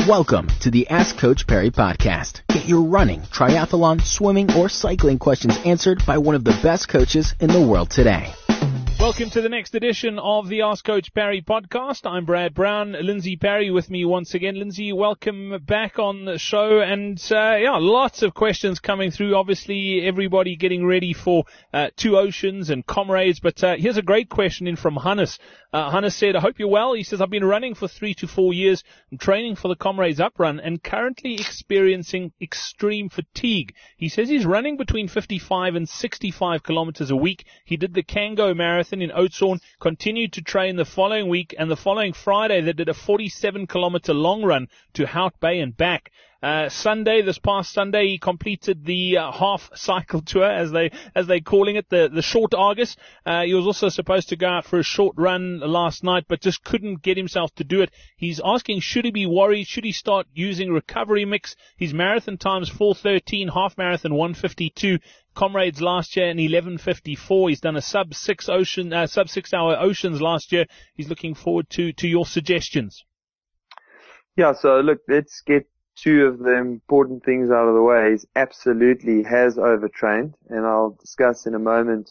Welcome to the Ask Coach Perry podcast. Get your running, triathlon, swimming, or cycling questions answered by one of the best coaches in the world today. Welcome to the next edition of the Ask Coach Perry podcast. I'm Brad Brown. Lindsay Perry with me once again. Lindsay, welcome back on the show. And lots of questions coming through. Obviously, everybody getting ready for Two Oceans and Comrades. But here's a great question in from Hannes. Hannes said, I hope you're well. He says, I've been running for 3 to 4 years. I'm training for the Comrades Uprun and currently experiencing extreme fatigue. He says he's running between 55 and 65 kilometers a week. He did the Kango Marathon in Oudtshoorn, continued to train the following week, and the following Friday they did a 47-kilometer long run to Hout Bay and back. This past Sunday, he completed the half cycle tour, as they're calling it, the short Argus. He was also supposed to go out for a short run last night, but just couldn't get himself to do it. He's asking, should he be worried? Should he start using recovery mix? His marathon time's 4:13, half marathon 1:52. Comrades last year in 11:54. He's done a sub 6 hour Oceans last year. He's looking forward to your suggestions. Yeah, so look, let's get two of the important things out of the way. He absolutely has overtrained, and I'll discuss in a moment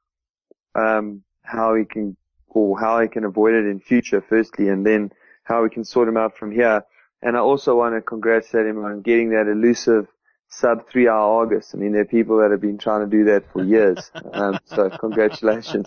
how he can avoid it in future, firstly, and then how we can sort him out from here. And I also want to congratulate him on getting that elusive sub 3 hour August. I mean, there are people that have been trying to do that for years. So congratulations.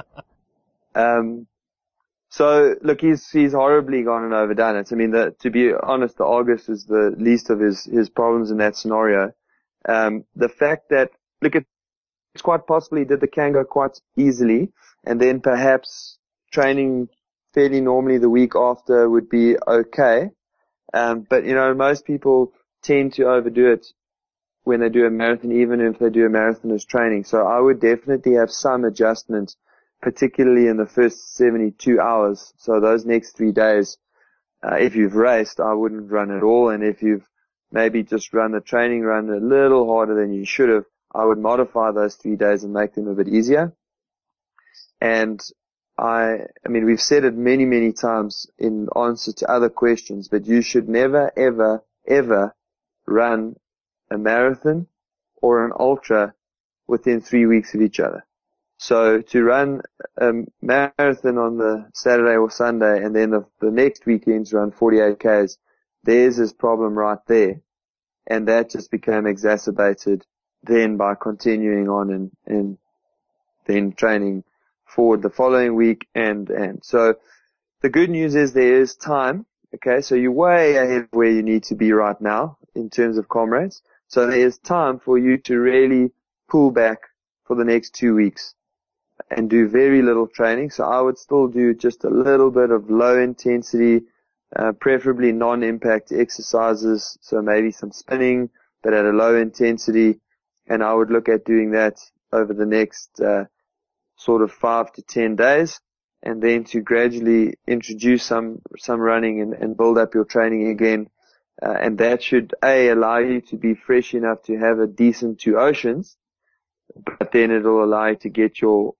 So look, he's horribly gone and overdone it. I mean, to be honest, the August is the least of his problems in that scenario. The fact that, look, it's quite possible he did the Kango quite easily, and then perhaps training fairly normally the week after would be okay. But most people tend to overdo it when they do a marathon, even if they do a marathon as training. So I would definitely have some adjustment, particularly in the first 72 hours. So those next 3 days, if you've raced, I wouldn't run at all. And if you've maybe just run the training run a little harder than you should have, I would modify those 3 days and make them a bit easier. And I mean, we've said it many, many times in answer to other questions, but you should never, ever, ever run a marathon or an ultra within 3 weeks of each other. So to run a marathon on the Saturday or Sunday and then the next weekend's run 48 Ks, there's his problem right there. And that just became exacerbated then by continuing on and then training forward the following week and. So the good news is there is time. Okay, so you're way ahead of where you need to be right now in terms of Comrades. So there is time for you to really pull back for the next 2 weeks and do very little training. So I would still do just a little bit of low intensity, preferably non-impact exercises. So maybe some spinning, but at a low intensity. And I would look at doing that over the next sort of 5 to 10 days, and then to gradually introduce some running and build up your training again. And that should allow you to be fresh enough to have a decent Two Oceans, but then it'll allow you to get your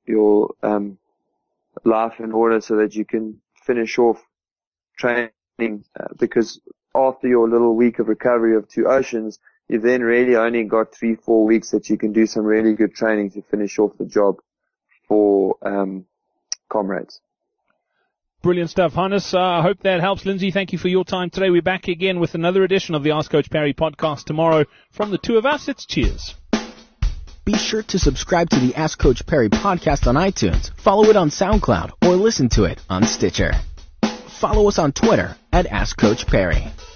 life in order so that you can finish off training, because after your little week of recovery of Two Oceans, you've then really only got 3-4 weeks that you can do some really good training to finish off the job for Comrades. Brilliant stuff, Hannes. I hope that helps. Lindsay, thank you for your time today. We're back again with another edition of the Ask Coach Perry podcast tomorrow. From the two of us, it's cheers. Be sure to subscribe to the Ask Coach Perry podcast on iTunes, follow it on SoundCloud, or listen to it on Stitcher. Follow us on Twitter at Ask Coach Perry.